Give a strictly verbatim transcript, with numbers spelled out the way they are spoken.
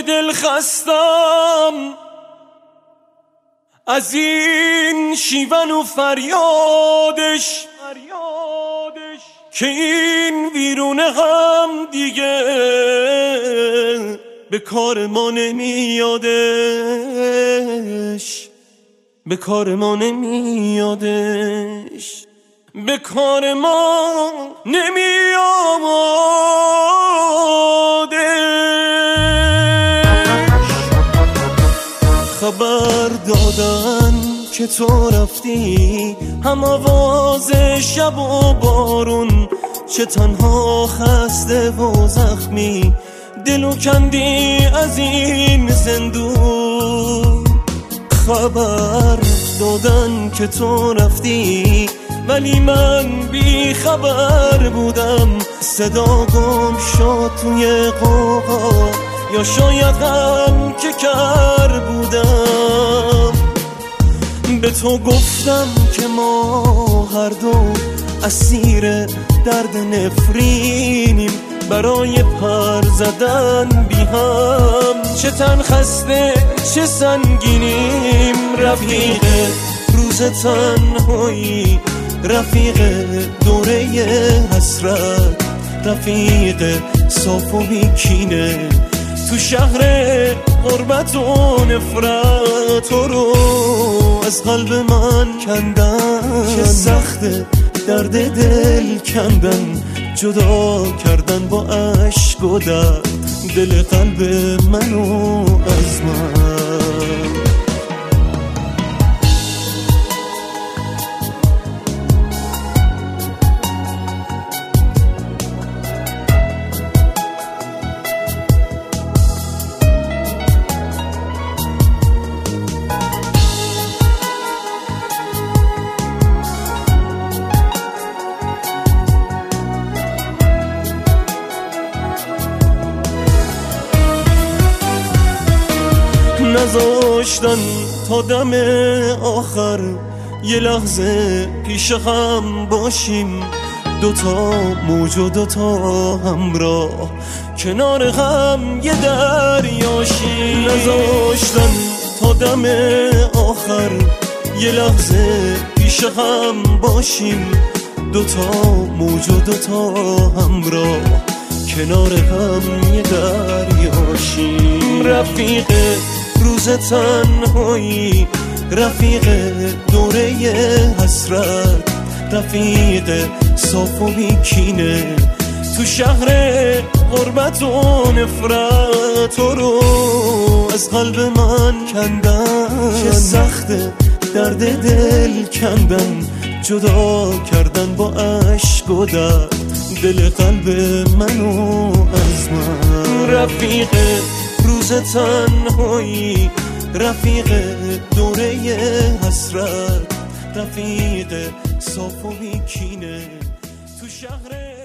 دل خستم از این شیون و فریادش که این ویرونه هم دیگه به کار ما نمیادش، به کار ما نمیادش، به کار ما نمیادش. خبر دادن که تو رفتی، هم آواز شب و بارون، چه تنها خسته و زخمی دلو کندی از این زندون. خبر دادن که تو رفتی ولی من بی خبر بودم، صدا گم شد توی قوقا یا شاید هم که کر بودم. به تو گفتم که ما هر دو اسیر درد نفرینیم، برای پر زدن بی هم چه تن خسته چه سنگینیم. رفیق روز تنهایی، رفیق دوره حسرت، رفیق صاف و بیکینه تو شهر غربت و نفرت. تو رو از قلب من کندن، چه سخته درد دل کندن، جدا کردن با عشق و درد دل قلب منو از من. نذاشتن تا دم آخر یه لحظه پیش هم باشیم، دوتا موج و دوتا همراه کنار هم یه دریاشیم. نذاشتن تا دم آخر یه لحظه پیش هم باشیم، دوتا موج و دوتا همراه کنار هم یه دریاشیم. رفیق روز تنهایی، رفیق دوره حسرت، رفیق صاف و بیکینه تو شهر غربت و نفرت. تو رو از قلب من کندن، چه سخته درد دل کندن، جدا کردن با عشق و درد دل قلب منو از من. رفیق روز تنهایی، رفیق دوره حسرت، رفیق صاف و بیکینه تو شهر